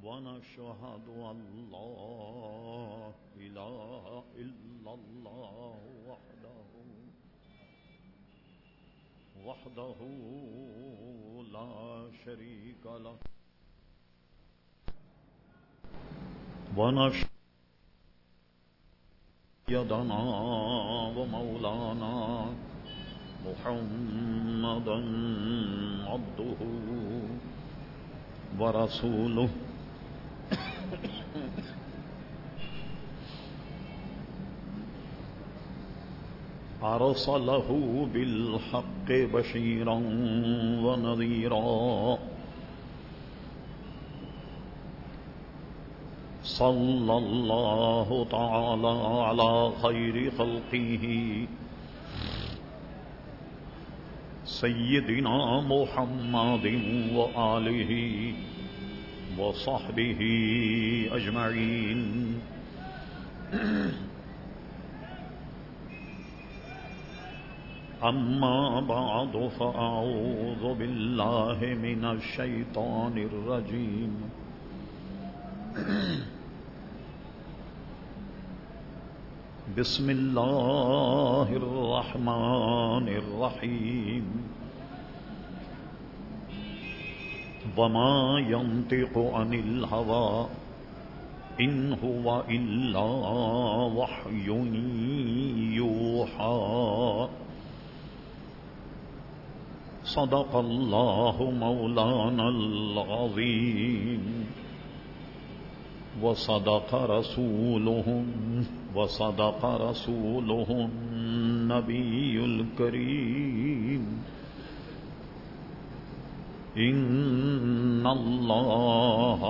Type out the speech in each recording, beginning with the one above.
ونشهد أن لا إله إلا الله وحده لا شريك له ونشهد سيدنا ومولانا محمدا عبده ورسوله أرسله بالحق بشيرا ونذيرا صلى الله تعالى على خير خلقه سيدنا محمد وآله وصحبه أجمعين. أما بعد فأعوذ بالله من الشيطان الرجيم. بسم الله الرحمن الرحيم. وما ينطق عن الهوى إن هو إلا وحي يوحى. صدق الله مولانا العظيم وصدق رسوله النبي الكريم. إن الله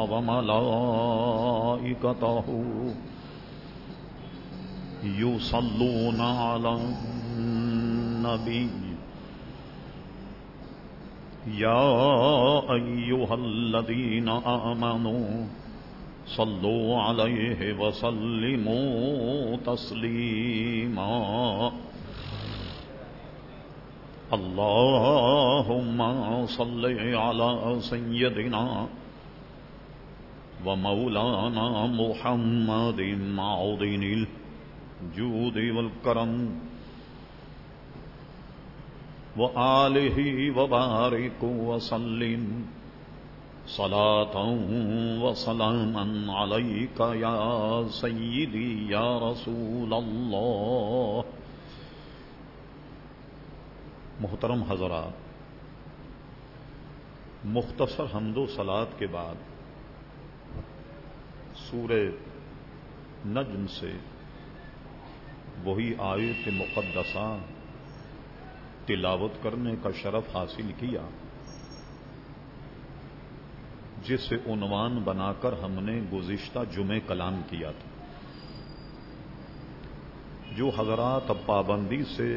وملائكته يصلون على النبي يا أيها الذين آمنوا صلوا عليه وسلموا تسليما. اللهم صل على سيدنا ومولانا محمد معدن الجود والكرم وآله وبارك وسلم صلاة وسلاما عليك يا سيدي يا رسول الله. محترم حضرات، مختصر حمد و صلات کے بعد سورہ نجم سے وہی آیت مقدسہ تلاوت کرنے کا شرف حاصل کیا جسے عنوان بنا کر ہم نے گزشتہ جمعے کلام کیا تھا. جو حضرات اب پابندی سے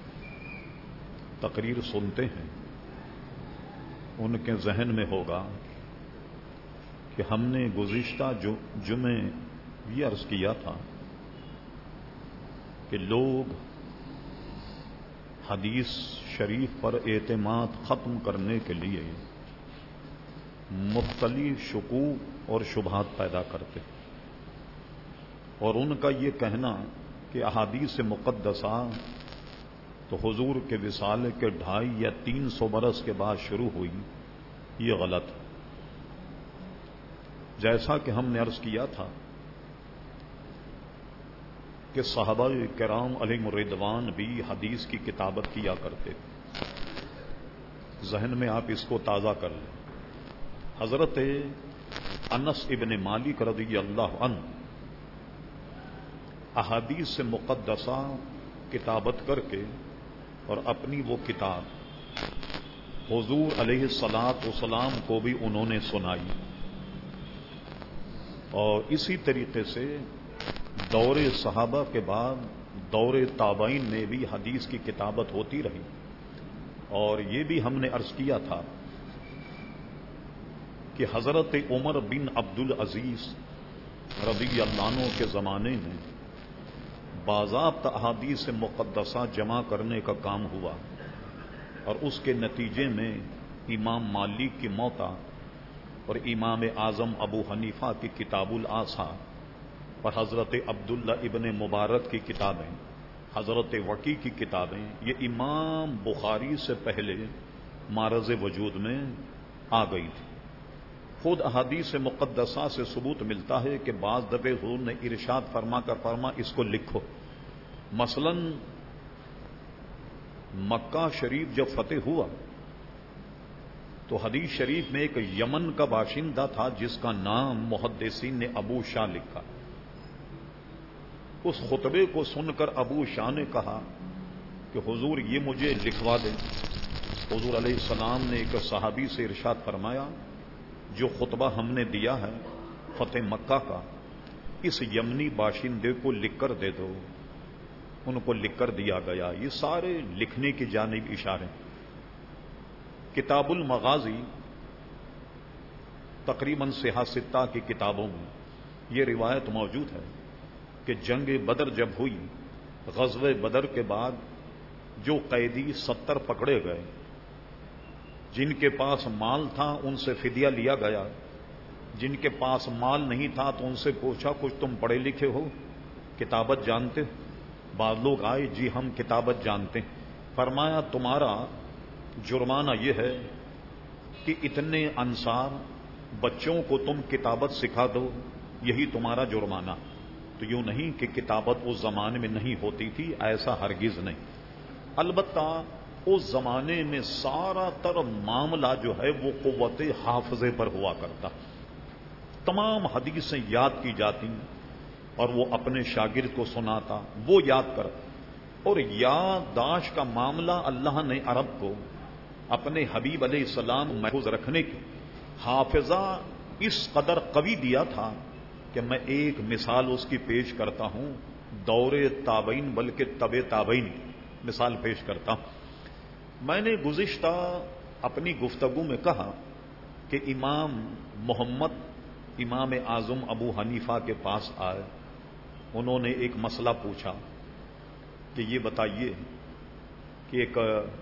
تقریر سنتے ہیں ان کے ذہن میں ہوگا کہ ہم نے گزشتہ جمعے یہ عرض کیا تھا کہ لوگ حدیث شریف پر اعتماد ختم کرنے کے لیے مختلف شکوک اور شبہات پیدا کرتے اور ان کا یہ کہنا کہ احادیث مقدسہ تو حضور کے وصال کے 250 یا 300 برس کے بعد شروع ہوئی، یہ غلط ہے. جیسا کہ ہم نے عرض کیا تھا کہ صحابہ کرام علیہم الرضوان بھی حدیث کی کتابت کیا کرتے تھے. ذہن میں آپ اس کو تازہ کر لیں. حضرت انس ابن مالک رضی اللہ عنہ احادیث مقدسہ کتابت کر کے اور اپنی وہ کتاب حضور علیہ الصلاۃ والسلام کو بھی انہوں نے سنائی. اور اسی طریقے سے دور صحابہ کے بعد دور تابعین میں بھی حدیث کی کتابت ہوتی رہی. اور یہ بھی ہم نے عرض کیا تھا کہ حضرت عمر بن عبد العزیز رضی اللہ عنہ کے زمانے میں باضابطہ احادیث مقدسہ جمع کرنے کا کام ہوا اور اس کے نتیجے میں امام مالک کی موتا اور امام اعظم ابو حنیفہ کی کتاب الآثار اور حضرت عبداللہ ابن مبارک کی کتابیں، حضرت وقی کی کتابیں، یہ امام بخاری سے پہلے معرض وجود میں آ گئی تھی۔ خود احادیث مقدسہ سے ثبوت ملتا ہے کہ بعض دفعے حضور نے ارشاد فرما اس کو لکھو۔ مثلا مکہ شریف جب فتح ہوا تو حدیث شریف میں ایک یمن کا باشندہ تھا جس کا نام محدثین نے ابو شاہ لکھا۔ اس خطبے کو سن کر ابو شاہ نے کہا کہ حضور یہ مجھے لکھوا دیں۔ حضور علیہ السلام نے ایک صحابی سے ارشاد فرمایا جو خطبہ ہم نے دیا ہے فتح مکہ کا، اس یمنی باشندے کو لکھ کر دے دو۔ ان کو لکھ کر دیا گیا۔ یہ سارے لکھنے کی جانب اشارے۔ کتاب المغازی تقریباً سیاہ ستہ کی کتابوں میں یہ روایت موجود ہے کہ جنگ بدر جب ہوئی، غزوہ بدر کے بعد جو قیدی 70 پکڑے گئے، جن کے پاس مال تھا ان سے فدیہ لیا گیا، جن کے پاس مال نہیں تھا تو ان سے پوچھا کچھ تم پڑھے لکھے ہو، کتابت جانتے ہو؟ بعض لوگ آئے جی ہم کتابت جانتے ہیں۔ فرمایا تمہارا جرمانہ یہ ہے کہ اتنے انصار بچوں کو تم کتابت سکھا دو، یہی تمہارا جرمانہ۔ تو یوں نہیں کہ کتابت اس زمانے میں نہیں ہوتی تھی، ایسا ہرگز نہیں۔ البتہ اس زمانے میں سارا تر معاملہ جو ہے وہ قوت حافظے پر ہوا کرتا، تمام حدیثیں یاد کی جاتی اور وہ اپنے شاگرد کو سناتا، وہ یاد کر۔ اور یادداشت کا معاملہ اللہ نے عرب کو اپنے حبیب علیہ السلام محفوظ رکھنے کی حافظہ اس قدر قوی دیا تھا کہ میں ایک مثال اس کی پیش کرتا ہوں، دور تابعین بلکہ طب تابعین مثال پیش کرتا ہوں۔ میں نے گزشتہ اپنی گفتگو میں کہا کہ امام محمد امام اعظم ابو حنیفہ کے پاس آئے، انہوں نے ایک مسئلہ پوچھا کہ یہ بتائیے کہ ایک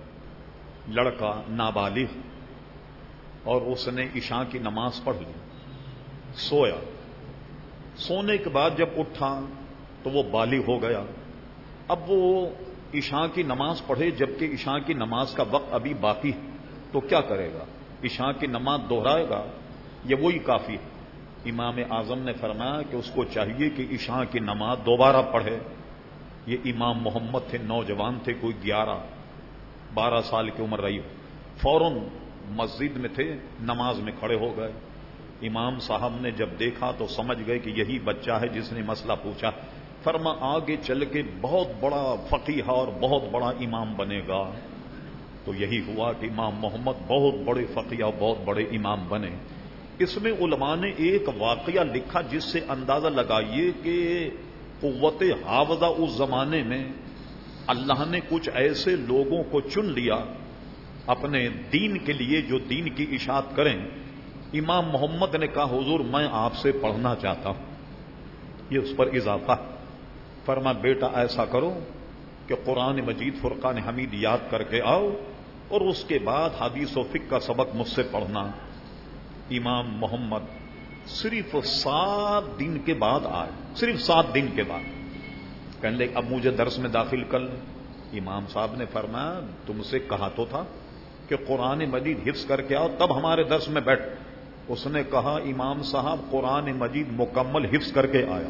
لڑکا نابالغ اور اس نے عشاء کی نماز پڑھ لی، سویا، سونے کے بعد جب اٹھا تو وہ بالغ ہو گیا، اب وہ عشاء کی نماز پڑھے جبکہ عشاء کی نماز کا وقت ابھی باقی ہے، تو کیا کرے گا؟ عشاء کی نماز دوہرائے گا یا وہی کافی ہے؟ امام اعظم نے فرمایا کہ اس کو چاہیے کہ عشاء کی نماز دوبارہ پڑھے۔ یہ امام محمد تھے، نوجوان تھے، کوئی 11-12 سال کی عمر رہی، فوراً مسجد میں تھے، نماز میں کھڑے ہو گئے۔ امام صاحب نے جب دیکھا تو سمجھ گئے کہ یہی بچہ ہے جس نے مسئلہ پوچھا۔ فرما آگے چل کے بہت بڑا فقیہ اور بہت بڑا امام بنے گا۔ تو یہی ہوا کہ امام محمد بہت بڑے فقیہ اور بہت بڑے امام بنے۔ اس میں علماء نے ایک واقعہ لکھا جس سے اندازہ لگائیے کہ قوت حافظہ اس زمانے میں اللہ نے کچھ ایسے لوگوں کو چن لیا اپنے دین کے لیے جو دین کی اشاعت کریں۔ امام محمد نے کہا حضور میں آپ سے پڑھنا چاہتا ہوں، یہ اس پر اضافہ۔ فرما بیٹا ایسا کرو کہ قرآن مجید فرقان حمید یاد کر کے آؤ اور اس کے بعد حدیث و فقہ کا سبق مجھ سے پڑھنا۔ امام محمد صرف 7 دن کے بعد آئے، صرف 7 دن کے بعد۔ کہنے لگے اب مجھے درس میں داخل کر لیں۔ امام صاحب نے فرمایا تم سے کہا تو تھا کہ قرآن مجید حفظ کر کے آؤ تب ہمارے درس میں بیٹھ۔ اس نے کہا امام صاحب قرآن مجید مکمل حفظ کر کے آیا۔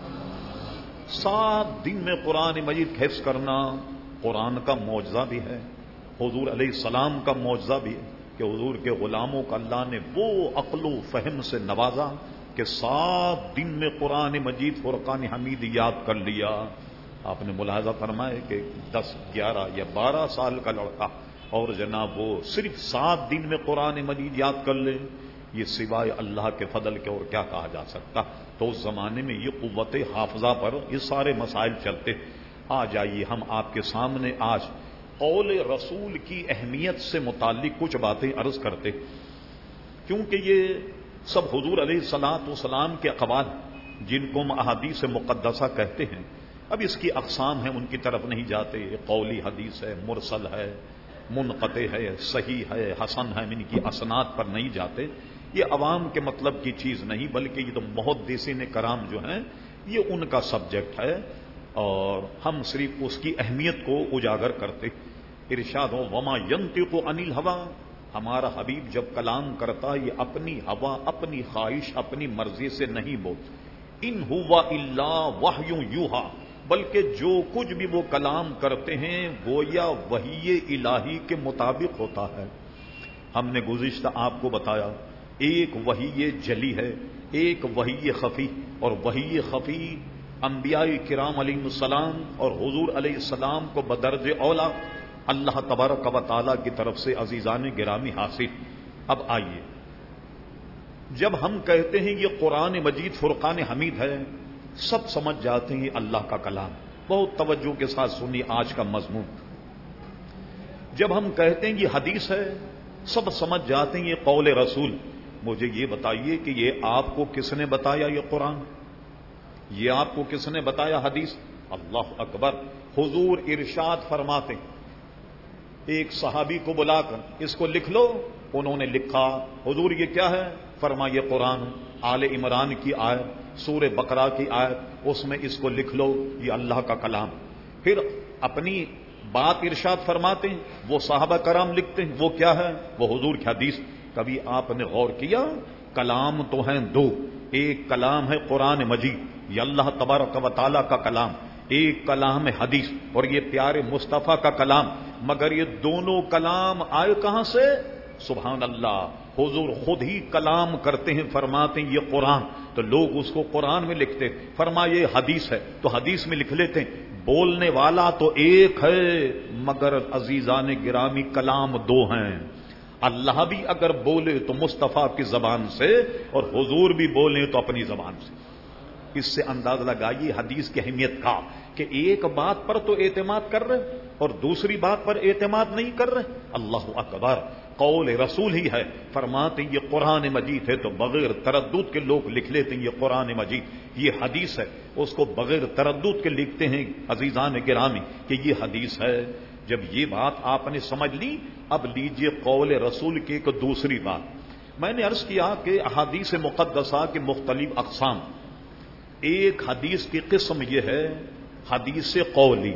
7 دن میں قرآن مجید حفظ کرنا قرآن کا معجزہ بھی ہے، حضور علیہ السلام کا معجزہ بھی ہے کہ حضور کے غلاموں کا اللہ نے وہ عقل و فہم سے نوازا کہ 7 دن میں قرآن مجید فرقان حمید یاد کر لیا۔ آپ نے ملاحظہ فرمایا کہ 10, 11 یا 12 سال کا لڑکا اور جناب وہ صرف 7 دن میں قرآن مجید یاد کر لے، یہ سوائے اللہ کے فضل کے اور کیا کہا جا سکتا۔ تو اس زمانے میں یہ قوت حافظہ پر یہ سارے مسائل چلتے۔ آ جائیے ہم آپ کے سامنے آج قول رسول کی اہمیت سے متعلق کچھ باتیں عرض کرتے، کیونکہ یہ سب حضور علیہ الصلوۃ والسلام کے اقوال جن کو ہم احادیث مقدسہ کہتے ہیں۔ اب اس کی اقسام ہیں، ان کی طرف نہیں جاتے۔ قولی حدیث ہے، مرسل ہے، منقطع ہے، صحیح ہے، حسن ہے، ان کی اسناد پر نہیں جاتے۔ یہ عوام کے مطلب کی چیز نہیں، بلکہ یہ تو محدثین کرام جو ہیں یہ ان کا سبجیکٹ ہے، اور ہم صرف اس کی اہمیت کو اجاگر کرتے۔ ارشاد ہو وما ینطق عن الہویٰ، ہمارا حبیب جب کلام کرتا یہ اپنی ہوا، اپنی خواہش، اپنی مرضی سے نہیں بولتا۔ ان ہوا الا وحی یوحیٰ، بلکہ جو کچھ بھی وہ کلام کرتے ہیں گویا وحی الہی کے مطابق ہوتا ہے۔ ہم نے گزشتہ آپ کو بتایا ایک وحی جلی ہے، ایک وحی خفی، اور وحی خفی انبیاء کرام علیہ السلام اور حضور علیہ السلام کو بدرج اولا اللہ تبارک و تعالی کی طرف سے عزیزان گرامی حاصل۔ اب آئیے، جب ہم کہتے ہیں یہ قرآن مجید فرقان حمید ہے، سب سمجھ جاتے ہیں یہ اللہ کا کلام۔ بہت توجہ کے ساتھ سنیے آج کا مضمون۔ جب ہم کہتے ہیں یہ حدیث ہے، سب سمجھ جاتے ہیں یہ قول رسول۔ مجھے یہ بتائیے کہ یہ آپ کو کس نے بتایا یہ قرآن؟ یہ آپ کو کس نے بتایا حدیث؟ اللہ اکبر! حضور ارشاد فرماتے ایک صحابی کو بلا کر اس کو لکھ لو، انہوں نے لکھا۔ حضور یہ کیا ہے؟ فرمایا یہ قرآن، آل عمران کی آیت، سورہ بقرہ کی آیت، اس میں اس کو لکھ لو، یہ اللہ کا کلام۔ پھر اپنی بات ارشاد فرماتے ہیں، وہ صحابہ کرام لکھتے ہیں، وہ کیا ہے؟ وہ حضور کی حدیث۔ کبھی آپ نے غور کیا؟ کلام تو ہیں دو، ایک کلام ہے قرآن مجید، یہ اللہ تبارک و تعالیٰ کا کلام، ایک کلام ہے حدیث، اور یہ پیارے مصطفیٰ کا کلام۔ مگر یہ دونوں کلام آئے کہاں سے؟ سبحان اللہ! حضور خود ہی کلام کرتے ہیں، فرماتے ہیں یہ قرآن، تو لوگ اس کو قرآن میں لکھتے، فرمایا یہ حدیث ہے تو حدیث میں لکھ لیتے ہیں۔ بولنے والا تو ایک ہے، مگر عزیزان گرامی کلام دو ہیں۔ اللہ بھی اگر بولے تو مصطفیٰ کی زبان سے، اور حضور بھی بولے تو اپنی زبان سے۔ اس سے اندازہ لگائیے حدیث کی اہمیت کا، کہ ایک بات پر تو اعتماد کر رہے اور دوسری بات پر اعتماد نہیں کر رہے۔ اللہ اکبر! قول رسول ہی ہے، فرماتے یہ قرآن مجید ہے تو بغیر تردد کے لوگ لکھ لیتے ہیں یہ قرآن مجید، یہ حدیث ہے، اس کو بغیر تردد کے لکھتے ہیں عزیزان گرامی کہ یہ حدیث ہے۔ جب یہ بات آپ نے سمجھ لی، اب لیجئے قول رسول کی ایک دوسری بات۔ میں نے عرض کیا کہ احادیث مقدسہ کے مختلف اقسام، ایک حدیث کی قسم یہ ہے حدیث قولی۔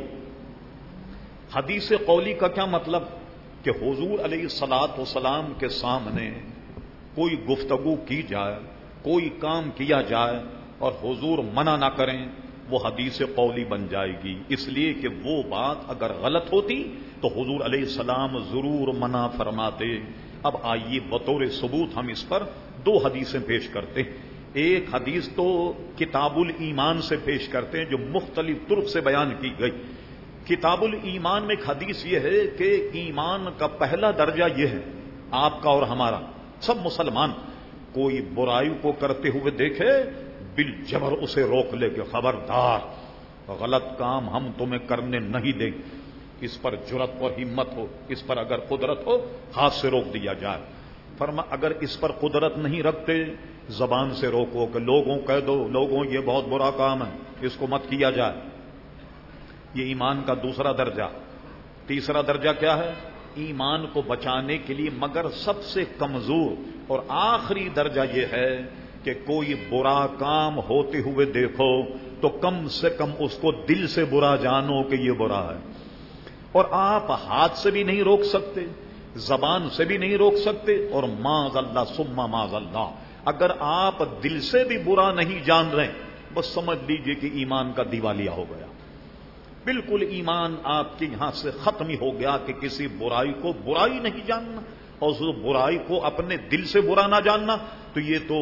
حدیث قولی کا کیا مطلب؟ کہ حضور علیہ الصلاۃ والسلام کے سامنے کوئی گفتگو کی جائے، کوئی کام کیا جائے اور حضور منع نہ کریں، وہ حدیث قولی بن جائے گی۔ اس لیے کہ وہ بات اگر غلط ہوتی تو حضور علیہ السلام ضرور منع فرماتے۔ اب آئیے بطور ثبوت ہم اس پر دو حدیثیں پیش کرتے ہیں۔ ایک حدیث تو کتاب الایمان سے پیش کرتے ہیں جو مختلف طرق سے بیان کی گئی۔ کتاب الایمان میں ایک حدیث یہ ہے کہ ایمان کا پہلا درجہ یہ ہے، آپ کا اور ہمارا، سب مسلمان کوئی برائی کو کرتے ہوئے دیکھے بالجبر اسے روک لے کہ خبردار غلط کام ہم تمہیں کرنے نہیں دیں، اس پر جرأت اور ہمت ہو، اس پر اگر قدرت ہو ہاتھ سے روک دیا جائے۔ فرما اگر اس پر قدرت نہیں رکھتے زبان سے روکو کہ لوگوں کہہ دو، لوگوں یہ بہت برا کام ہے، اس کو مت کیا جائے۔ یہ ایمان کا دوسرا درجہ۔ تیسرا درجہ کیا ہے؟ ایمان کو بچانے کے لیے مگر سب سے کمزور اور آخری درجہ یہ ہے کہ کوئی برا کام ہوتے ہوئے دیکھو تو کم سے کم اس کو دل سے برا جانو کہ یہ برا ہے، اور آپ ہاتھ سے بھی نہیں روک سکتے، زبان سے بھی نہیں روک سکتے، اور معاذ اللہ ثم معاذ اللہ اگر آپ دل سے بھی برا نہیں جان رہے بس سمجھ لیجئے کہ ایمان کا دیوالیہ ہو گیا، بالکل ایمان آپ کے یہاں سے ختم ہی ہو گیا کہ کسی برائی کو برائی نہیں جاننا اور اس برائی کو اپنے دل سے برا نہ جاننا، تو یہ تو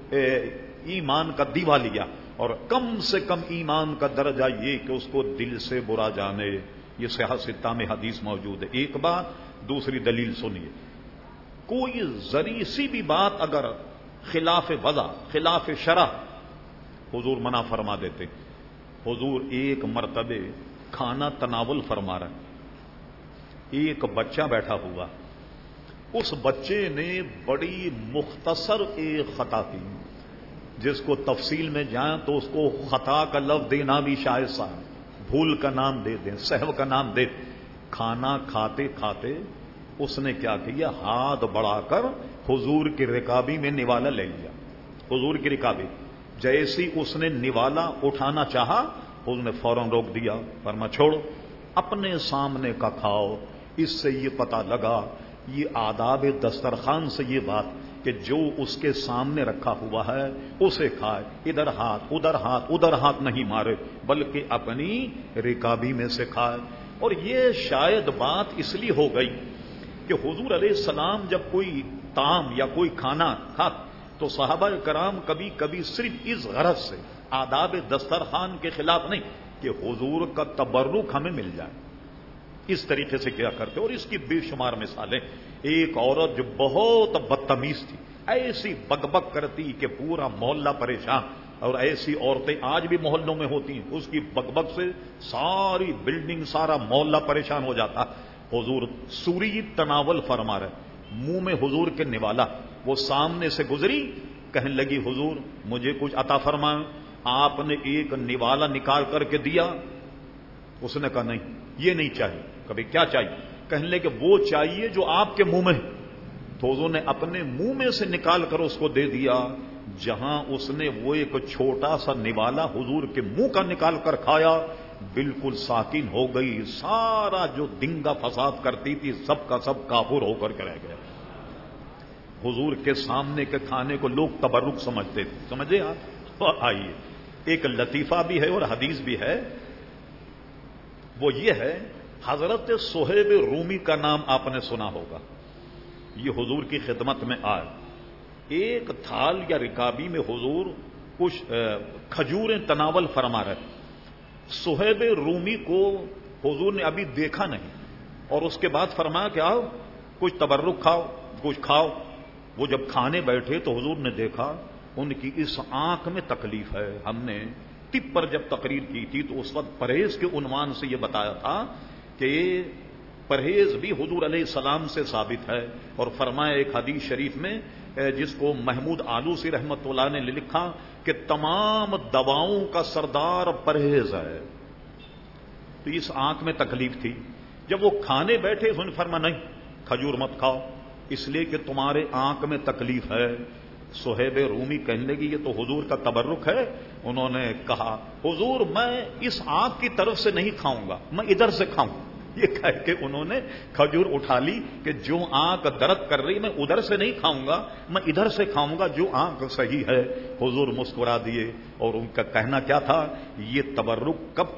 ایمان کا دیوالیہ۔ اور کم سے کم ایمان کا درجہ یہ کہ اس کو دل سے برا جانے۔ یہ صحیح ستہ میں حدیث موجود ہے۔ ایک بات، دوسری دلیل سنیے، کوئی ذری سی بھی بات اگر خلاف وضع، خلاف شرع، حضور منع فرما دیتے۔ حضور ایک مرتبہ کھانا تناول فرما رہے، ایک بچہ بیٹھا ہوا، اس بچے نے بڑی مختصر ایک خطا کی، جس کو تفصیل میں جائیں تو اس کو خطا کا لفظ دینا بھی شاید سا، بھول کا نام دے دیں، سہو کا نام دے دیں۔ کھانا کھاتے کھاتے اس نے کیا کیا، ہاتھ بڑھا کر حضور کی رکابی میں نوالا لے لیا. حضور کی رکابی جیسی اس نے نوالا اٹھانا چاہا حضور نے فوراً روک دیا. فرما چھوڑو، اپنے سامنے کا کھاؤ. اس سے یہ پتہ لگا، یہ آداب دسترخوان سے یہ بات کہ جو اس کے سامنے رکھا ہوا ہے اسے کھائے. ادھر ہاتھ ادھر ہاتھ نہیں مارے، بلکہ اپنی رکابی میں سے کھائے. اور یہ شاید بات اس لیے ہو گئی کہ حضور علیہ السلام جب کوئی طعام یا کوئی کھانا کھا تو صحابہ کرام کبھی کبھی صرف اس غرض سے، آداب دسترخوان کے خلاف نہیں، کہ حضور کا تبرک ہمیں مل جائے، اس طریقے سے کیا کرتے. اور اس کی بے شمار مثالیں. ایک عورت جو بہت بدتمیز تھی، ایسی بک کرتی کہ پورا محلہ پریشان، اور ایسی عورتیں آج بھی محلوں میں ہوتی ہیں، اس کی بک سے ساری بلڈنگ سارا محلہ پریشان ہو جاتا. حضور سوری تناول فرما رہے، منہ میں حضور کے نوالا. وہ سامنے سے گزری، کہنے لگی حضور مجھے کچھ عطا فرمائیں. آپ نے ایک نوالا نکال کر کے دیا. اس نے کہا نہیں یہ نہیں چاہیے. کبھی کیا چاہیے؟ کہنے لگے وہ چاہیے جو آپ کے منہ میں. تو حضور نے اپنے منہ میں سے نکال کر اس کو دے دیا. جہاں اس نے وہ ایک چھوٹا سا نوالا حضور کے منہ کا نکال کر کھایا، بالکل ساکن ہو گئی. سارا جو دنگا فساد کرتی تھی سب کا سب کافر ہو کر کے رہ گیا. حضور کے سامنے کے کھانے کو لوگ تبرک سمجھتے تھے. سمجھے آپ؟ آئیے ایک لطیفہ بھی ہے اور حدیث بھی ہے. وہ یہ ہے، حضرت صہیب رومی کا نام آپ نے سنا ہوگا. یہ حضور کی خدمت میں آئے. ایک تھال یا رکابی میں حضور کچھ کھجوریں تناول فرما رہے. صہیب رومی کو حضور نے ابھی دیکھا نہیں، اور اس کے بعد فرمایا کہ آؤ کچھ تبرک کھاؤ، کچھ کھاؤ. وہ جب کھانے بیٹھے تو حضور نے دیکھا ان کی اس آنکھ میں تکلیف ہے. ہم نے طب پر جب تقریر کی تھی تو اس وقت پرہیز کے عنوان سے یہ بتایا تھا کہ پرہیز بھی حضور علیہ السلام سے ثابت ہے. اور فرمایا ایک حدیث شریف میں جس کو محمود آلوسی رحمت اللہ نے لکھا کہ تمام دواؤں کا سردار پرہیز ہے. تو اس آنکھ میں تکلیف تھی. جب وہ کھانے بیٹھے انہوں نے فرمایا نہیں کھجور مت کھاؤ اس لیے کہ تمہارے آنکھ میں تکلیف ہے. صہیب رومی کہنے لگی یہ تو حضور کا تبرک ہے. انہوں نے کہا حضور میں اس آنکھ کی طرف سے نہیں کھاؤں گا، میں ادھر سے کھاؤں. یہ کہہ کے انہوں نے کھجور اٹھا لی کہ جو آنکھ درد کر رہی میں ادھر سے نہیں کھاؤں گا، میں ادھر سے کھاؤں گا جو آنکھ صحیح ہے. حضور مسکرا دیے. اور ان کا کہنا کیا تھا، یہ تبرک کب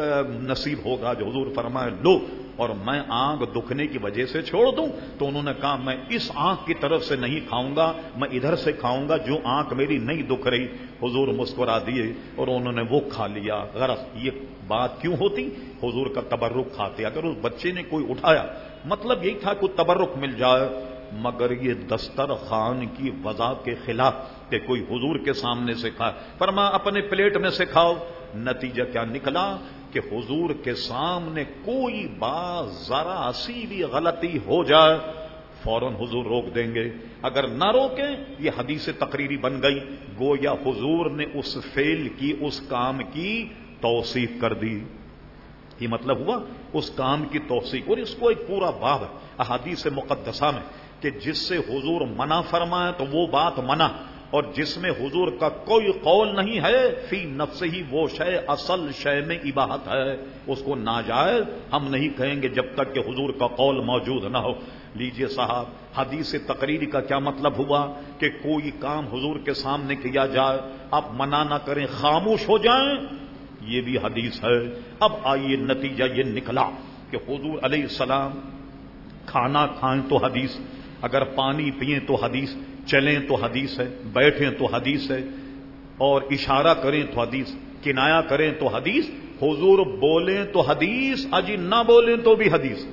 نصیب ہوگا؟ جو حضور فرمائے لو اور میں آنکھ دکھنے کی وجہ سے چھوڑ دوں. تو انہوں نے کہا میں اس آنکھ کی طرف سے نہیں کھاؤں گا، میں ادھر سے کھاؤں گا جو آنکھ میری نہیں دکھ رہی. حضور مسکرا دیے اور انہوں نے وہ کھا لیا. غرض یہ بات کیوں ہوتی؟ حضور کا تبرک کھاتے. اگر اس بچے نے کوئی اٹھایا مطلب یہی تھا کوئی تبرک مل جائے، مگر یہ دسترخوان کی وضع کے خلاف کہ کوئی حضور کے سامنے سے کھائے. فرما اپنے پلیٹ میں سے کھاؤ. نتیجہ کیا نکلا کہ حضور کے سامنے کوئی بات ذرا سی بھی غلطی ہو جائے فوراً حضور روک دیں گے. اگر نہ روکیں یہ حدیث تقریری بن گئی، گویا حضور نے اس فعل کی، اس کام کی توصیف کر دی. یہ مطلب ہوا اس کام کی توصیف. اور اس کو ایک پورا باب ہے احادیث مقدسہ میں کہ جس سے حضور منع فرمائے تو وہ بات منع، اور جس میں حضور کا کوئی قول نہیں ہے فی نفس ہی وہ شے اصل شے میں اباحت ہے، اس کو ناجائز ہم نہیں کہیں گے جب تک کہ حضور کا قول موجود نہ ہو. لیجئے صاحب حدیث تقریری کا کیا مطلب ہوا کہ کوئی کام حضور کے سامنے کیا جائے آپ منع نہ کریں، خاموش ہو جائیں، یہ بھی حدیث ہے. اب آئیے نتیجہ یہ نکلا کہ حضور علیہ السلام کھانا کھائیں تو حدیث، اگر پانی پئیں تو حدیث، چلیں تو حدیث ہے، بیٹھیں تو حدیث ہے، اور اشارہ کریں تو حدیث، کنایا کریں تو حدیث، حضور بولیں تو حدیث، اجی نہ بولیں تو بھی حدیث.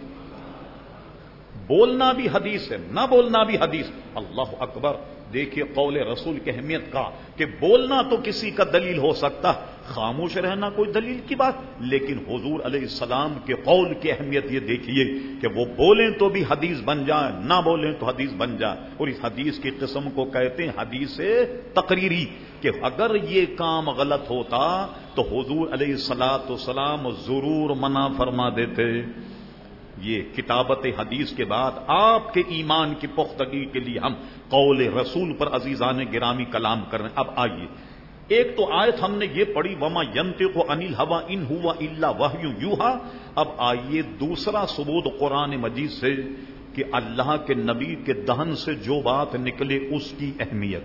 بولنا بھی حدیث ہے، نہ بولنا بھی حدیث. اللہ اکبر. دیکھیے قول رسول کی اہمیت کا کہ بولنا تو کسی کا دلیل ہو سکتا، خاموش رہنا کوئی دلیل کی بات، لیکن حضور علیہ السلام کے قول کی اہمیت یہ دیکھیے کہ وہ بولیں تو بھی حدیث بن جائے، نہ بولیں تو حدیث بن جائے. اور اس حدیث کی قسم کو کہتے ہیں حدیث تقریری، کہ اگر یہ کام غلط ہوتا تو حضور علیہ الصلوۃ والسلام ضرور منع فرما دیتے. یہ کتابت حدیث کے بعد آپ کے ایمان کی پختگی کے لیے ہم قول رسول پر عزیزان گرامی کلام کر رہے ہیں. اب آئیے، ایک تو آیت ہم نے یہ پڑھی وما ینطق عن الہوی ان ہوا الا وحی یوحی. اب آئیے دوسرا ثبوت قرآن مجید سے کہ اللہ کے نبی کے دہن سے جو بات نکلے اس کی اہمیت،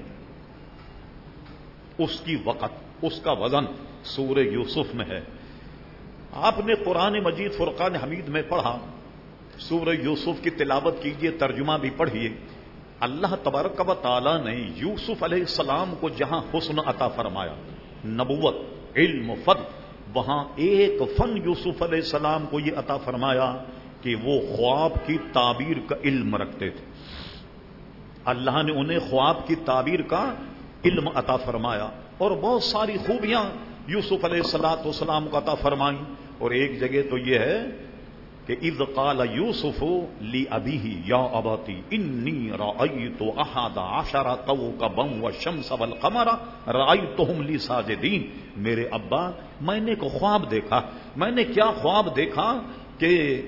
اس کی وقت، اس کا وزن سورہ یوسف میں ہے. آپ نے قرآن مجید فرقان حمید میں پڑھا، سورہ یوسف کی تلاوت کیجئے، ترجمہ بھی پڑھیے. اللہ تبارک و تعالی نے یوسف علیہ السلام کو جہاں حسن عطا فرمایا، نبوت، علم، فضل، وہاں ایک فن یوسف علیہ السلام کو یہ عطا فرمایا کہ وہ خواب کی تعبیر کا علم رکھتے تھے. اللہ نے انہیں خواب کی تعبیر کا علم عطا فرمایا اور بہت ساری خوبیاں یوسف علیہ السلام کو عطا فرمائیں. اور ایک جگہ تو یہ ہے کہ اذ قال یوسف لأبیہ یا ابتی انی رأیت احد عشر کوکبا والشمس والقمر رأیتہم لی ساجدین. میرے ابا، میں نے ایک خواب دیکھا. میں نے کیا خواب دیکھا کہ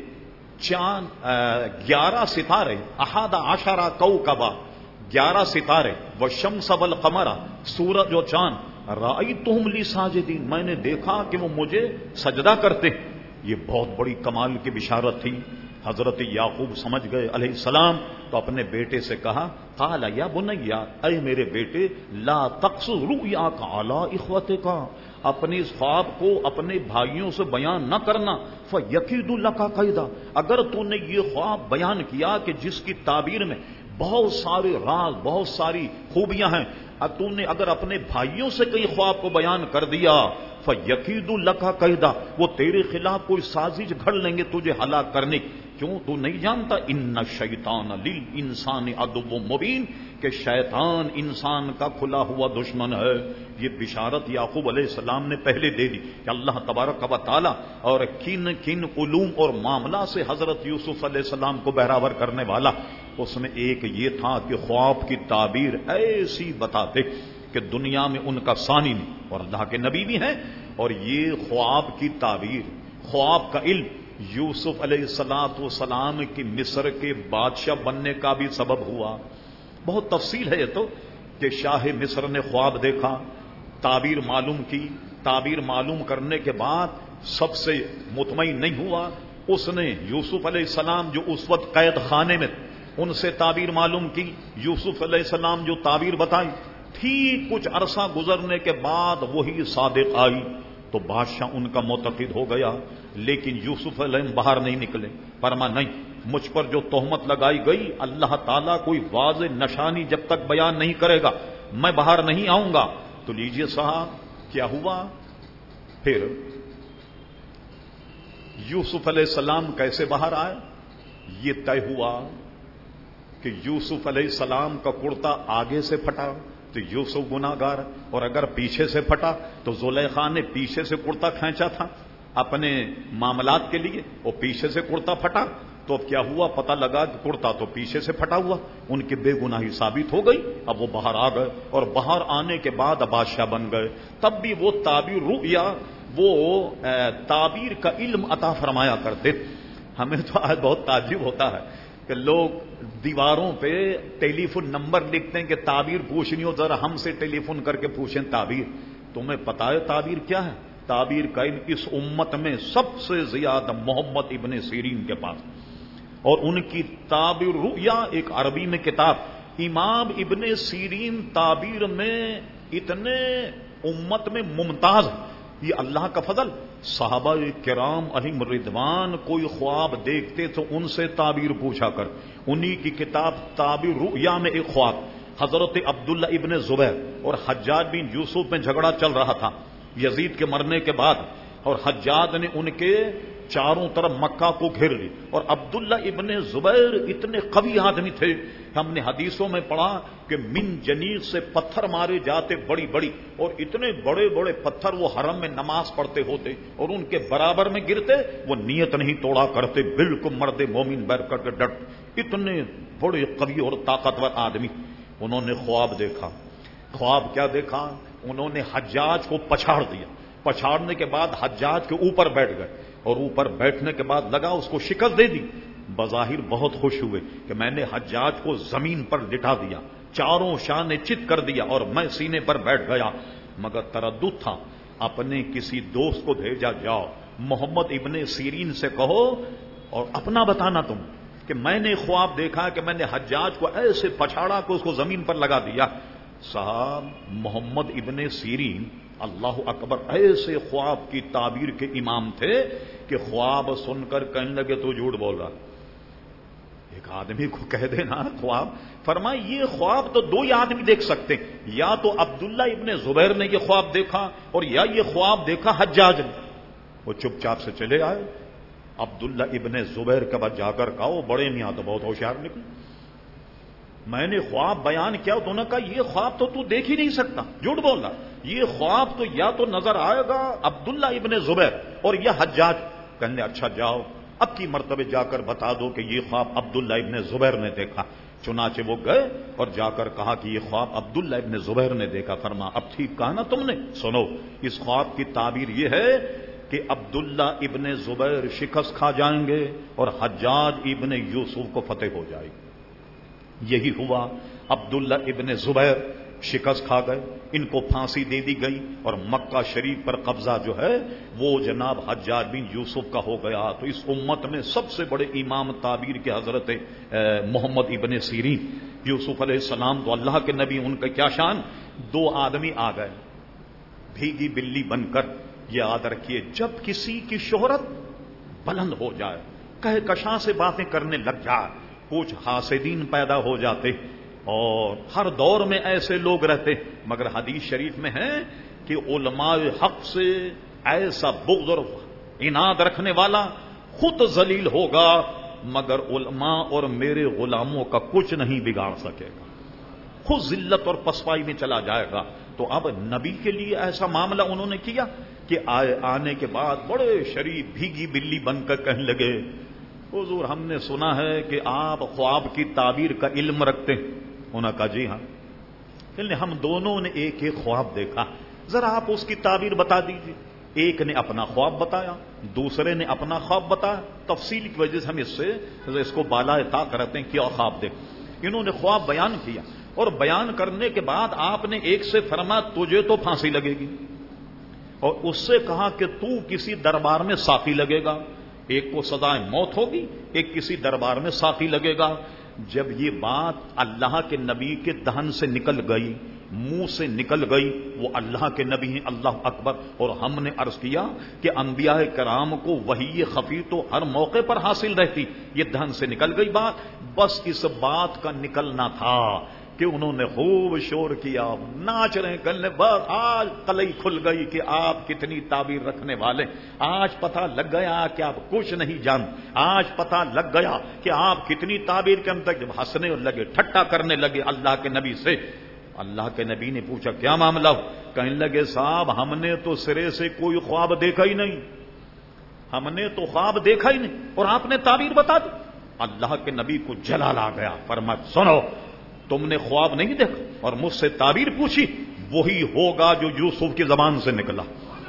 11 ستارے، احد عشر کوکبا، 11 ستارے، والشمس والقمر، سورج و چاند، رأیتہم لی ساجدین، میں نے دیکھا کہ وہ مجھے سجدہ کرتے. یہ بہت بڑی کمال کی بشارت تھی. حضرت یعقوب سمجھ گئے علیہ السلام، تو اپنے بیٹے سے کہا قال یا بنیا، اے میرے بیٹے، لا تقصص رؤیاک علی اخوتک، اپنی اس خواب کو اپنے بھائیوں سے بیان نہ کرنا. فیکیدوا لک کیدا، اگر تو نے یہ خواب بیان کیا کہ جس کی تعبیر میں بہت سارے راز، بہت ساری خوبیاں ہیں، تو نے اگر اپنے بھائیوں سے کئی خواب کو بیان کر دیا، فَيَكِيدُ لَكَ كَيْدًا، وہ تیرے خلاف کوئی سازش گھڑ لیں گے تجھے ہلاک کرنے. کیوں تو نہیں جانتا ان الشیطان للانسان عدو مبین، کہ شیطان انسان کا کھلا ہوا دشمن ہے. یہ بشارت یعقوب علیہ السلام نے پہلے دے دی کہ اللہ تبارک و تعالی اور کن کن علوم اور معاملہ سے حضرت یوسف علیہ السلام کو بہراور کرنے والا. اس میں ایک یہ تھا کہ خواب کی تعبیر ایسی بتاتے کہ دنیا میں ان کا ثانی نہیں، اور اللہ کے نبی بھی ہیں. اور یہ خواب کی تعبیر، خواب کا علم یوسف علیہ السلام کی مصر کے بادشاہ بننے کا بھی سبب ہوا. بہت تفصیل ہے یہ تو، کہ شاہ مصر نے خواب دیکھا، تعبیر معلوم کی، تعبیر معلوم کرنے کے بعد سب سے مطمئن نہیں ہوا. اس نے یوسف علیہ السلام جو اس وقت قید خانے میں ان سے تعبیر معلوم کی. یوسف علیہ السلام جو تعبیر بتائی، ٹھیک کچھ عرصہ گزرنے کے بعد وہی صادق آئی تو بادشاہ ان کا معتقد ہو گیا. لیکن یوسف علیہ السلام باہر نہیں نکلے. فرما نہیں، مجھ پر جو تہمت لگائی گئی، اللہ تعالیٰ کوئی واضح نشانی جب تک بیان نہیں کرے گا میں باہر نہیں آؤں گا. تو لیجئے صاحب کیا ہوا پھر، یوسف علیہ السلام کیسے باہر آئے؟ یہ طے ہوا کہ یوسف علیہ السلام کا کرتا آگے سے پھٹا تو یوسف گناہگار، اور اگر پیچھے سے پھٹا تو زلیخا نے پیچھے سے کرتا کھینچا تھا اپنے معاملات کے لیے، اور پیچھے سے کرتا پھٹا تو اب کیا ہوا، پتہ لگا کہ کرتا تو پیچھے سے پھٹا ہوا. ان کی بے گناہی ثابت ہو گئی. اب وہ باہر آ گئے اور باہر آنے کے بعد بادشاہ بن گئے. تب بھی وہ تعبیر رؤیا، وہ تعبیر کا علم عطا فرمایا کرتے. ہمیں تو آج بہت تعجب ہوتا ہے کہ لوگ دیواروں پہ ٹیلی فون نمبر لکھتے ہیں کہ تعبیر پوچھنی ہو ذرا ہم سے ٹیلی فون کر کے پوچھیں تعبیر. تمہیں پتا ہے تعبیر کیا ہے؟ تعبیر کا علم اس امت میں سب سے زیادہ محمد ابن سیرین کے پاس، اور ان کی تعبیر رؤیا ایک عربی میں کتاب. امام ابن سیرین تعبیر میں اتنے امت میں ممتاز، یہ اللہ کا فضل. صحابہ کرام علیہم رضوان کوئی خواب دیکھتے تو ان سے تعبیر پوچھا کر. انہی کی کتاب تعبیر رؤیا میں ایک خواب، حضرت عبداللہ ابن زبیر اور حجاج بن یوسف میں جھگڑا چل رہا تھا یزید کے مرنے کے بعد، اور حجاج نے ان کے چاروں طرف مکہ کو گھیر لی. اور عبداللہ ابن زبیر اتنے قوی آدمی تھے، ہم نے حدیثوں میں پڑھا کہ من جنیق سے پتھر مارے جاتے بڑی بڑی، اور اتنے بڑے بڑے پتھر وہ حرم میں نماز پڑھتے ہوتے اور ان کے برابر میں گرتے، وہ نیت نہیں توڑا کرتے، بالکل مرد مومن بیر کر کے ڈٹ. اتنے بڑے قوی اور طاقتور آدمی. انہوں نے خواب دیکھا. خواب کیا دیکھا؟ انہوں نے حجاج کو پچھاڑ دیا. پچھاڑنے کے بعد حجاج کے اوپر بیٹھ گئے اور اوپر بیٹھنے کے بعد لگا اس کو شکست دے دی. بظاہر بہت خوش ہوئے کہ میں نے حجاج کو زمین پر لٹا دیا، چاروں شانے چت کر دیا اور میں سینے پر بیٹھ گیا. مگر تردد تھا. اپنے کسی دوست کو بھیجا، جاؤ محمد ابن سیرین سے کہو اور اپنا بتانا تم کہ میں نے خواب دیکھا کہ میں نے حجاج کو ایسے پچھاڑا کہ اس کو زمین پر لگا دیا. صاحب محمد ابن سیرین اللہ اکبر ایسے خواب کی تعبیر کے امام تھے کہ خواب سن کر کہنے لگے تو جھوٹ بول رہا. ایک آدمی کو کہہ دینا خواب، فرمایا یہ خواب تو دو ہی آدمی دیکھ سکتے ہیں، یا تو عبداللہ ابن زبیر نے یہ خواب دیکھا اور یا یہ خواب دیکھا حجاج نے. وہ چپ چاپ سے چلے آئے. عبداللہ ابن زبیر کے بعد جا کر کہا، وہ بڑے میاں تو بہت ہوشیار نکلے، میں نے خواب بیان کیا تو انہوں نے کہا یہ خواب تو دیکھ ہی نہیں سکتا، جھوٹ بول رہا. یہ خواب تو یا تو نظر آئے گا عبداللہ ابن زبیر اور یا حجاج. کہنے اچھا جاؤ اب کی مرتبہ جا کر بتا دو کہ یہ خواب عبداللہ ابن زبیر نے دیکھا. چنانچہ وہ گئے اور جا کر کہا کہ یہ خواب عبداللہ ابن زبیر نے دیکھا. فرما اب ٹھیک کہا نا تم نے. سنو اس خواب کی تعبیر یہ ہے کہ عبداللہ ابن زبیر شکست کھا جائیں گے اور حجاج ابن یوسف کو فتح ہو جائے گی. یہی ہوا. عبداللہ ابن زبیر شکست کھا گئے، ان کو پھانسی دے دی گئی اور مکہ شریف پر قبضہ جو ہے وہ جناب حجاج بن یوسف کا ہو گیا. تو اس امت میں سب سے بڑے امام تعبیر کے حضرت محمد ابن سیرین. یوسف علیہ السلام تو اللہ کے نبی، ان کا کیا شان. دو آدمی آ گئے بھیگی بلی بن کر. یاد رکھیے جب کسی کی شہرت بلند ہو جائے، کہکشاں سے باتیں کرنے لگ جائے، کچھ حاسدین پیدا ہو جاتے اور ہر دور میں ایسے لوگ رہتے. مگر حدیث شریف میں ہے کہ علماء حق سے ایسا بغض اور عناد رکھنے والا خود ذلیل ہوگا مگر علماء اور میرے غلاموں کا کچھ نہیں بگاڑ سکے گا، خود ذلت اور پسپائی میں چلا جائے گا. تو اب نبی کے لیے ایسا معاملہ انہوں نے کیا کہ آنے کے بعد بڑے شریف بھیگی بلی بن کر کہنے لگے حضور ہم نے سنا ہے کہ آپ خواب کی تعبیر کا علم رکھتے ہیں. انہوں نے کہا جی ہاں. ہم دونوں نے ایک ایک خواب دیکھا، ذرا آپ اس کی تعبیر بتا دیجیے. ایک نے اپنا خواب بتایا، دوسرے نے اپنا خواب بتایا. تفصیل کی وجہ سے ہم اس کو بالا طاق رہتے ہیں کیا خواب دیکھ. انہوں نے خواب بیان کیا اور بیان کرنے کے بعد آپ نے ایک سے فرمایا تجھے تو پھانسی لگے گی، اور اس سے کہا کہ تو کسی دربار میں ساقی لگے گا. ایک کو سزائے موت ہوگی، ایک کسی دربار میں ساقی لگے گا. جب یہ بات اللہ کے نبی کے دہن سے نکل گئی، منہ سے نکل گئی، وہ اللہ کے نبی ہیں، اللہ اکبر. اور ہم نے عرض کیا کہ انبیاء کرام کو وحی خفی تو ہر موقع پر حاصل رہتی. یہ دہن سے نکل گئی بات. بس اس بات کا نکلنا تھا کہ انہوں نے خوب شور کیا، ناچ رہے کلنے. بس آج قلعی کھل گئی کہ آپ کتنی تعبیر رکھنے والے. آج پتہ لگ گیا کہ آپ کچھ نہیں جانتے. آج پتہ لگ گیا کہ آپ کتنی تعبیر کے اندر. جب ہنسنے لگے، ٹھٹا کرنے لگے اللہ کے نبی سے. اللہ کے نبی نے پوچھا کیا معاملہ ہو. کہنے لگے صاحب ہم نے تو سرے سے کوئی خواب دیکھا ہی نہیں، ہم نے تو خواب دیکھا ہی نہیں اور آپ نے تعبیر بتا دی. اللہ کے نبی کو جلال آ گیا. فرمایا سنو تم نے خواب نہیں دیکھا اور مجھ سے تعبیر پوچھی، وہی ہوگا جو یوسف کی زبان سے نکلا.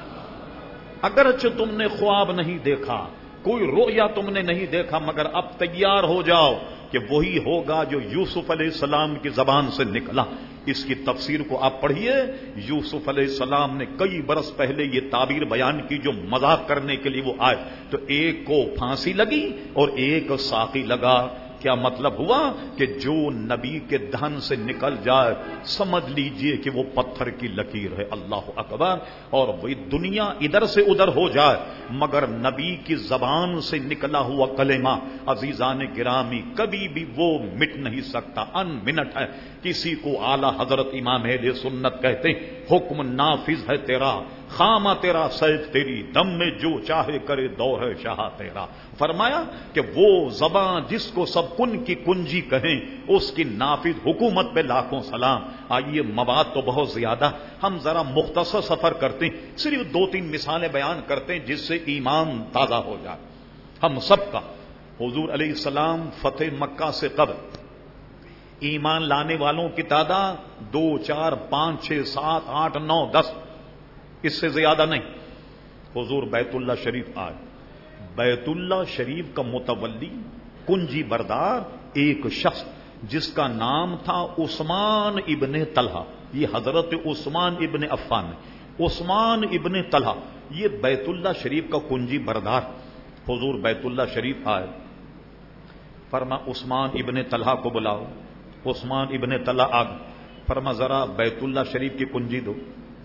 اگرچہ تم نے خواب نہیں دیکھا، کوئی رؤیا تم نے نہیں دیکھا، مگر اب تیار ہو جاؤ کہ وہی ہوگا جو یوسف علیہ السلام کی زبان سے نکلا. اس کی تفسیر کو آپ پڑھیے. یوسف علیہ السلام نے کئی برس پہلے یہ تعبیر بیان کی جو مذاق کرنے کے لیے وہ آئے. تو ایک کو پھانسی لگی اور ایک ساقی لگا. کیا مطلب ہوا کہ جو نبی کے دہن سے نکل جائے سمجھ لیجئے کہ وہ پتھر کی لکیر ہے. اللہ اکبر. اور وہی دنیا ادھر سے ادھر ہو جائے مگر نبی کی زبان سے نکلا ہوا کلمہ عزیزان گرامی کبھی بھی وہ مٹ نہیں سکتا. ان منٹ ہے. کسی کو اعلی حضرت امام اہل سنت کہتے ہیں حکم نافذ ہے تیرا، خامہ تیرا سیف تیری، دم میں جو چاہے کرے دو ہے شاہ تیرا. فرمایا کہ وہ زبان جس کو سب کن کی کنجی کہیں اس کی نافذ حکومت پہ لاکھوں سلام. آئیے مواد تو بہت زیادہ، ہم ذرا مختصر سفر کرتے ہیں، صرف 2-3 مثالیں بیان کرتے ہیں جس سے ایمان تازہ ہو جائے ہم سب کا. حضور علیہ السلام فتح مکہ سے قبل ایمان لانے والوں کی تعداد 2 4 5 6 7 8 9 10، اس سے زیادہ نہیں. حضور بیت اللہ شریف آئے، بیت اللہ شریف کا متولی کنجی بردار ایک شخص جس کا نام تھا عثمان ابن طلحہ، یہ حضرت عثمان ابن عفان ہے، عثمان ابن طلحہ یہ بیت اللہ شریف کا کنجی بردار۔ حضور بیت اللہ شریف آئے، فرما عثمان ابن طلحہ کو بلاؤ۔ عثمان ابن طلحہ آ گئے، فرما ذرا بیت اللہ شریف کی کنجی دو۔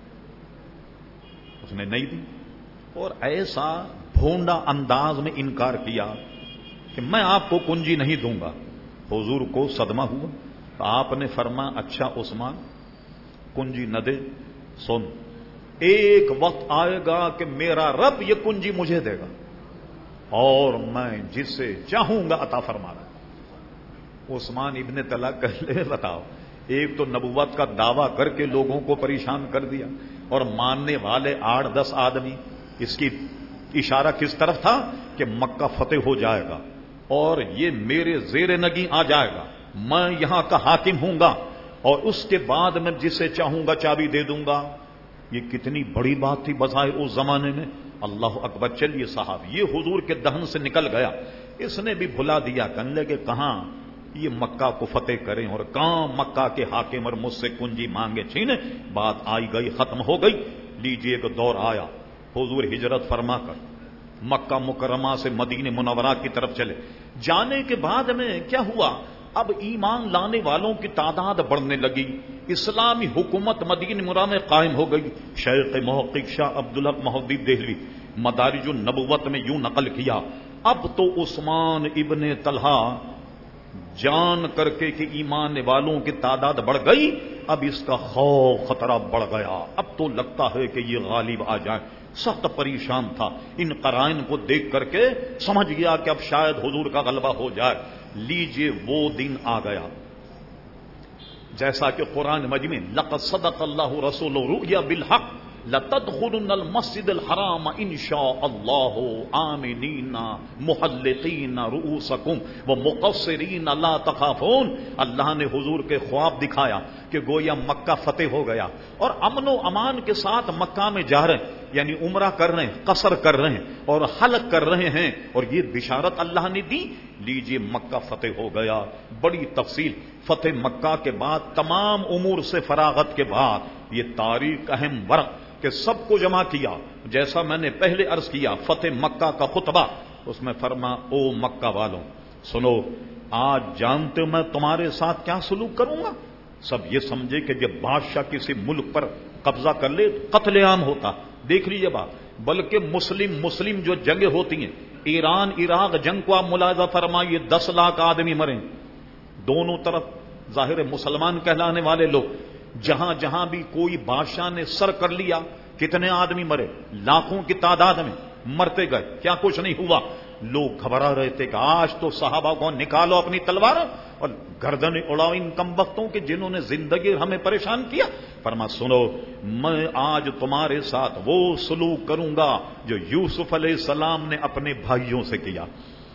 اس نے نہیں دی اور ایسا بھونڈا انداز میں انکار کیا کہ میں آپ کو کنجی نہیں دوں گا۔ حضور کو صدمہ ہوا تو آپ نے فرمایا اچھا عثمان کنجی نہ دے، سن ایک وقت آئے گا کہ میرا رب یہ کنجی مجھے دے گا اور میں جسے چاہوں گا عطا فرما رہا۔ عثمان ابن طلحہ کہلے بتاؤ، ایک تو نبوت کا دعویٰ کر کے لوگوں کو پریشان کر دیا اور ماننے والے 8-10 آدمی۔ اس کی اشارہ کس طرف تھا کہ مکہ فتح ہو جائے گا اور یہ میرے زیر نگیں آ جائے گا، میں یہاں کا حاکم ہوں گا اور اس کے بعد میں جسے چاہوں گا چابی دے دوں گا۔ یہ کتنی بڑی بات تھی بظاہر اس زمانے میں۔ اللہ اکبر، چلیے صاحب یہ حضور کے دہن سے نکل گیا، اس نے بھی بھلا دیا، کہنے لگے کہاں یہ مکہ کو فتح کریں اور کہاں مکہ کے حاکم اور مجھ سے کنجی مانگے چھینے۔ بات آئی گئی، ختم ہو گئی۔ لیجیے ایک دور آیا، حضور ہجرت فرما کر مکہ مکرمہ سے مدینہ منورہ کی طرف چلے۔ جانے کے بعد میں کیا ہوا، اب ایمان لانے والوں کی تعداد بڑھنے لگی، اسلامی حکومت مدینہ منورہ میں قائم ہو گئی۔ شیخ محقق شاہ عبدالحق محدث دہلوی مدارج النبوت میں یوں نقل کیا، اب تو عثمان ابن طلحہ جان کر کے کہ ایمان والوں کی تعداد بڑھ گئی، اب اس کا خوف خطرہ بڑھ گیا، اب تو لگتا ہے کہ یہ غالب آ جائے۔ سخت پریشان تھا، ان قرائن کو دیکھ کر کے سمجھ گیا کہ اب شاید حضور کا غلبہ ہو جائے۔ لیجئے وہ دن آ گیا جیسا کہ قرآن مجید میں لقد صدق اللہ رسول رؤیا بالحق لتدخلن المسجد الحرام ان شاء اللہ آمنین محلقین رؤوسکم ومقصرین لا تخافون۔ اللہ نے حضور کے خواب دکھایا کہ گویا مکہ فتح ہو گیا اور امن و امان کے ساتھ مکہ میں جا رہے ہیں، یعنی عمرہ کر رہے ہیں، قصر کر رہے ہیں اور حلق کر رہے ہیں، اور یہ بشارت اللہ نے دی۔ لیجئے مکہ فتح ہو گیا۔ بڑی تفصیل، فتح مکہ کے بعد تمام امور سے فراغت کے بعد یہ تاریخ اہم ورق کہ سب کو جمع کیا، جیسا میں نے پہلے عرض کیا فتح مکہ کا خطبہ، اس میں فرما او مکہ والوں سنو، آج جانتے ہو میں تمہارے ساتھ کیا سلوک کروں گا۔ سب یہ سمجھے کہ جب بادشاہ کسی ملک پر قبضہ کر لے قتل عام ہوتا، دیکھ لیجیے بات، بلکہ مسلم جو جنگیں ہوتی ہیں، ایران عراق جنگ کو آپ ملاحظہ فرمائیے، 10 لاکھ آدمی مرے دونوں طرف، ظاہر مسلمان کہلانے والے لوگ، جہاں جہاں بھی کوئی بادشاہ نے سر کر لیا، کتنے آدمی مرے، لاکھوں کی تعداد میں مرتے گئے، کیا کچھ نہیں ہوا۔ لوگ گھبرا رہے تھے کہ آج تو صحابہ کو نکالو اپنی تلوار اور گردن اڑاؤ ان کم وقتوں کے جنہوں نے زندگی ہمیں پریشان کیا۔ فرما سنو، میں آج تمہارے ساتھ وہ سلوک کروں گا جو یوسف علیہ السلام نے اپنے بھائیوں سے کیا۔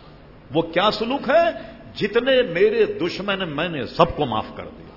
وہ کیا سلوک ہے؟ جتنے میرے دشمن میں نے سب کو معاف کر دیا،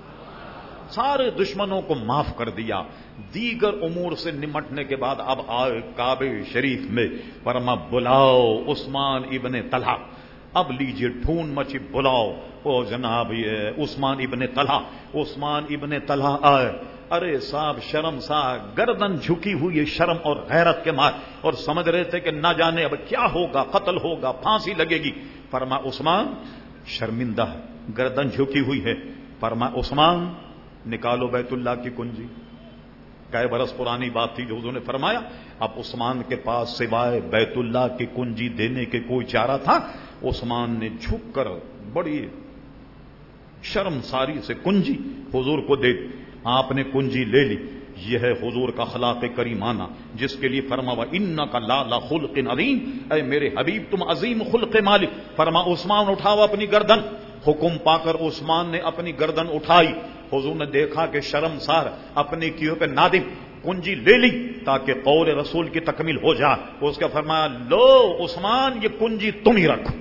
سارے دشمنوں کو معاف کر دیا۔ دیگر امور سے نمٹنے کے بعد اب آئے کعبہ شریف میں، فرما بلاؤ عثمان ابن طلحہ۔ اب لیجئے ڈھونڈ مچی، بلاؤ او جناب یہ عثمان ابن طلحہ۔ عثمان ابن طلحہ آئے، ارے صاحب شرم سا گردن جھکی ہوئی ہے شرم اور غیرت کے مار، اور سمجھ رہے تھے کہ نہ جانے اب کیا ہوگا، قتل ہوگا، پھانسی لگے گی۔ فرما عثمان شرمندہ ہے، گردن جھکی ہوئی ہے۔ فرما عثمان نکالو بیت اللہ کی کنجی۔ کئی برس پرانی بات تھی جو حضور نے فرمایا، اب عثمان کے پاس سوائے بیت اللہ کی کنجی دینے کے کوئی چارہ تھا؟ عثمان نے جھک کر بڑی شرمساری سے کنجی حضور کو دے دی۔ آپ نے کنجی لے لی۔ یہ ہے حضور کا اخلاق کریمانہ، جس کے لیے فرمایا انک لعلی خلق عظیم، اے میرے حبیب تم عظیم خلق مالک۔ فرما عثمان اٹھاؤ اپنی گردن۔ حکم پا کر عثمان نے اپنی گردن اٹھائی۔ حضور نے دیکھا کہ شرمسار اپنے کیوں پہ نادم، کنجی لے لی تاکہ قول رسول کی تکمیل ہو جائے۔ اس کا فرمایا لو عثمان یہ کنجی تم ہی رکھو،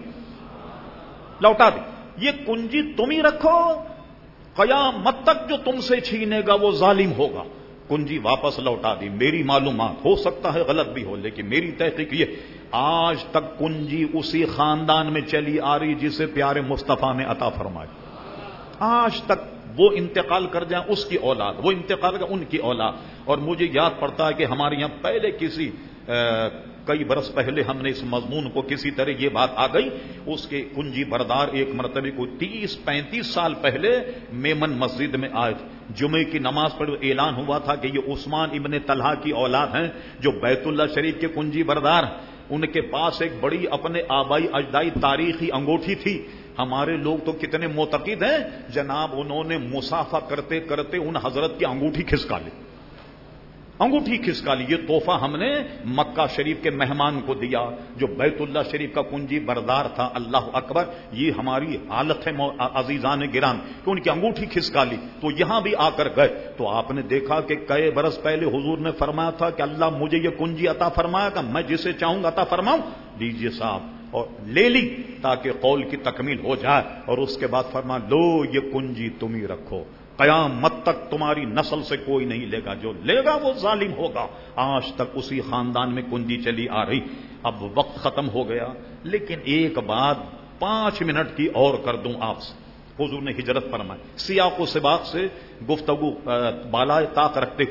لوٹا دی، یہ کنجی تم ہی رکھو، قیامت تک جو تم سے چھینے گا وہ ظالم ہوگا۔ کنجی واپس لوٹا دی. میری معلومات ہو سکتا ہے غلط بھی ہو، لیکن میری تحقیق یہ آج تک کنجی اسی خاندان میں چلی آ رہی جسے پیارے مصطفیٰ نے عطا فرمائی. آج تک وہ انتقال کر جائیں اس کی اولاد، وہ انتقال کر ان کی اولاد. اور مجھے یاد پڑتا ہے کہ ہمارے یہاں پہلے کئی برس پہلے ہم نے اس مضمون کو کسی طرح یہ بات آ گئی. اس کے کنجی بردار ایک مرتبہ کو 30-35 سال پہلے میمن مسجد میں آئے تھے. جمعے کی نماز پڑھ اعلان ہوا تھا کہ یہ عثمان ابن طلحہ کی اولاد ہیں جو بیت اللہ شریف کے کنجی بردار. ان کے پاس ایک بڑی اپنے آبائی اجدائی تاریخی انگوٹھی تھی. ہمارے لوگ تو کتنے معتقد ہیں جناب، انہوں نے مسافہ کرتے کرتے ان حضرت کی انگوٹھی کھسکا لی. انگوٹھی کھسکا لی. یہ تحفہ ہم نے مکہ شریف کے مہمان کو دیا جو بیت اللہ شریف کا کنجی بردار تھا. اللہ اکبر، یہ ہماری حالت ہے عزیزان گرام کہ ان کی انگوٹھی کھسکا لی. تو یہاں بھی آ کر گئے تو آپ نے دیکھا کہ کئی برس پہلے حضور نے فرمایا تھا کہ اللہ مجھے یہ کنجی عطا فرمایا کہ میں جسے چاہوں گا عطا فرماؤں. لیجیے صاحب، اور لے لی تاکہ قول کی تکمیل ہو جائے. اور اس کے بعد فرمایا لو یہ کنجی تم ہی رکھو، قیامت تک تمہاری نسل سے کوئی نہیں لے گا، جو لے گا وہ ظالم ہوگا. آج تک اسی خاندان میں کنجی چلی آ رہی. اب وقت ختم ہو گیا، لیکن ایک بات 5 منٹ کی اور کر دوں آپ سے. حضور نے ہجرت فرمائی، سیاق و سباق سے گفتگو بالائے طاق رکھتے.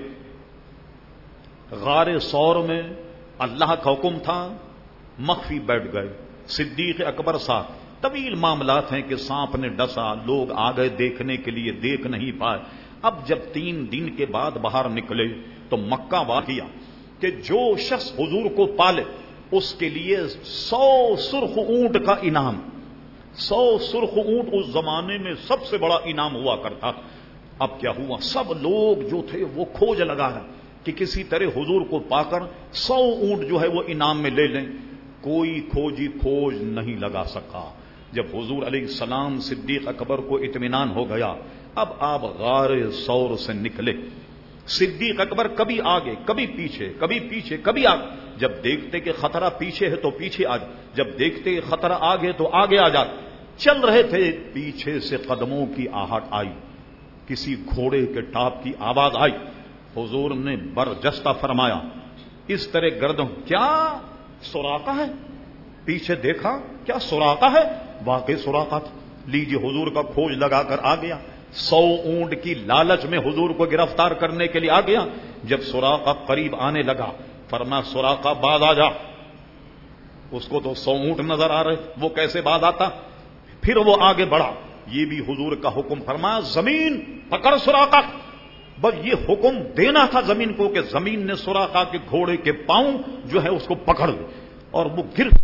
غار ثور میں اللہ کا حکم تھا، مخفی بیٹھ گئے. صدیق اکبر صاحب، طویل معاملات ہیں کہ سانپ نے ڈسا، لوگ آ گئے دیکھنے کے لیے، دیکھ نہیں پائے. اب جب 3 دن کے بعد باہر نکلے تو مکہ واقعہ کہ جو شخص حضور کو پالے اس کے لیے 100 سرخ اونٹ کا انعام. 100 سرخ اونٹ اس زمانے میں سب سے بڑا انعام ہوا کرتا. اب کیا ہوا، سب لوگ جو تھے وہ کھوج لگا رہے کہ کسی طرح حضور کو پا کر 100 اونٹ جو ہے وہ انعام میں لے لیں. کوئی کھوجی کھوج نہیں لگا سکا. جب حضور علیہ السلام صدیق اکبر کو اطمینان ہو گیا، اب آپ غار ثور سے نکلے. صدیق اکبر کبھی آگے کبھی پیچھے، کبھی پیچھے کبھی آگے. جب دیکھتے کہ خطرہ پیچھے ہے تو پیچھے آ جائے، جب دیکھتے کہ خطرہ آگے تو آگے آ جاتے. چل رہے تھے، پیچھے سے قدموں کی آہٹ آئی، کسی گھوڑے کے ٹاپ کی آواز آئی. حضور نے برجستہ فرمایا اس طرح گردوں، کیا سراقہ ہے؟ پیچھے دیکھا، کیا سراقہ ہے؟ واقعی سراقہ تھا. لیجیے حضور کا کھوج لگا کر آ گیا. 100 اونٹ کی لالچ میں حضور کو گرفتار کرنے کے لیے آ گیا. جب سراقہ قریب آنے لگا فرمایا سراقہ باز آ جا. اس کو تو 100 اونٹ نظر آ رہے، وہ کیسے باز آتا؟ پھر وہ آگے بڑھا. یہ بھی حضور کا حکم، فرمایا زمین پکڑ سراقہ. بس یہ حکم دینا تھا زمین کو کہ زمین نے سراقہ کے گھوڑے کے پاؤں جو ہے اس کو پکڑ لے اور وہ گر